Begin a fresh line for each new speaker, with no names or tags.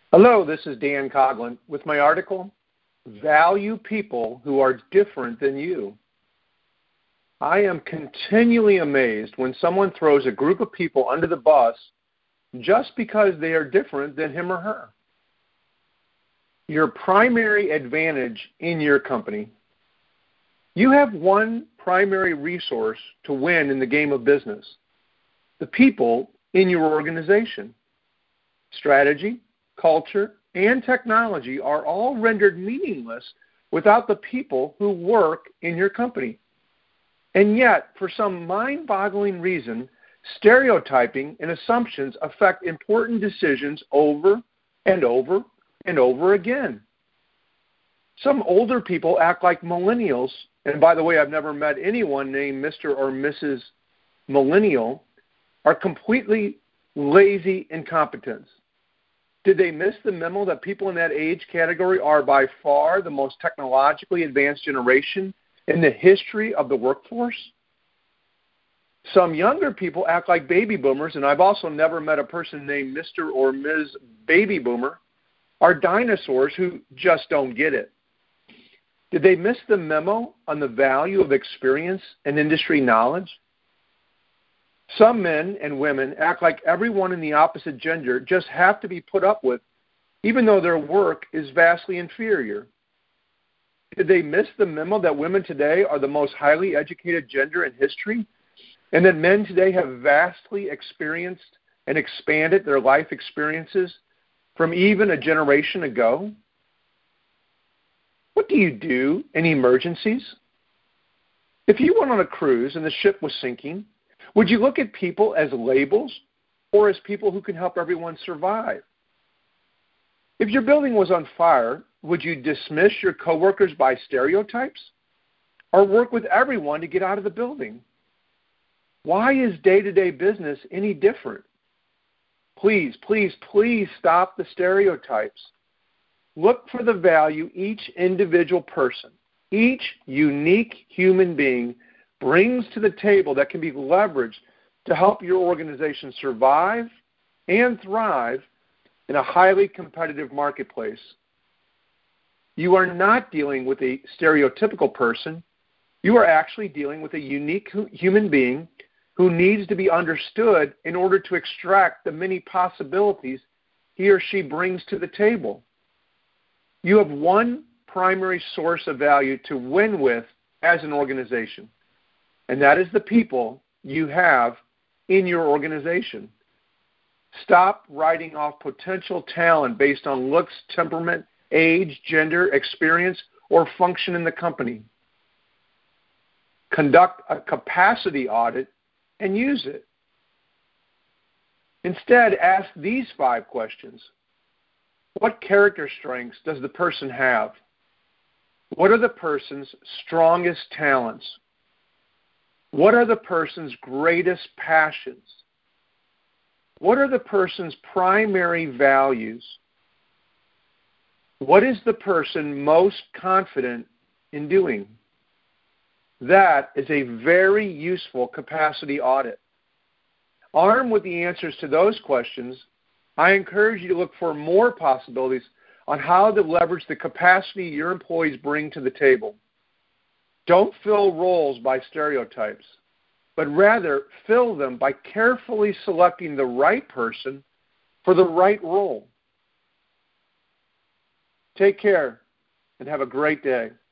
Hello, this is Dan Coughlin with my article, Value People Who Are Different Than You. I am continually amazed when someone throws a group of people under the bus just because they are different than him or her. Your primary advantage in your company. You have one primary resource to win in the game of business, the people in your organization. Strategy, culture, and technology are all rendered meaningless without the people who work in your company. And yet, for some mind-boggling reason, stereotyping and assumptions affect important decisions over and over and over again. Some older people act like millennials, and by the way, I've never met anyone named Mr. or Mrs. Millennial, are completely lazy incompetents. Did they miss the memo that people in that age category are by far the most technologically advanced generation in the history of the workforce? Some younger people act like baby boomers, and I've also never met a person named Mr. or Ms. Baby Boomer, are dinosaurs who just don't get it. Did they miss the memo on the value of experience and industry knowledge? Some men and women act like everyone in the opposite gender just have to be put up with, even though their work is vastly inferior. Did they miss the memo that women today are the most highly educated gender in history, and that men today have vastly experienced and expanded their life experiences from even a generation ago? What do you do in emergencies? If you went on a cruise and the ship was sinking, would you look at people as labels or as people who can help everyone survive? If your building was on fire, would you dismiss your coworkers by stereotypes or work with everyone to get out of the building? Why is day-to-day business any different? Please, please, please stop the stereotypes. Look for the value each individual person, each unique human being brings to the table that can be leveraged to help your organization survive and thrive in a highly competitive marketplace. You are not dealing with a stereotypical person. You are actually dealing with a unique human being who needs to be understood in order to extract the many possibilities he or she brings to the table. You have one primary source of value to win with as an organization, and that is the people you have in your organization. Stop writing off potential talent based on looks, temperament, age, gender, experience, or function in the company. Conduct a capacity audit and use it. Instead, ask these 5 questions. What character strengths does the person have? What are the person's strongest talents? What are the person's greatest passions? What are the person's primary values? What is the person most confident in doing? That is a very useful capacity audit. Armed with the answers to those questions, I encourage you to look for more possibilities on how to leverage the capacity your employees bring to the table. Don't fill roles by stereotypes, but rather fill them by carefully selecting the right person for the right role. Take care and have a great day.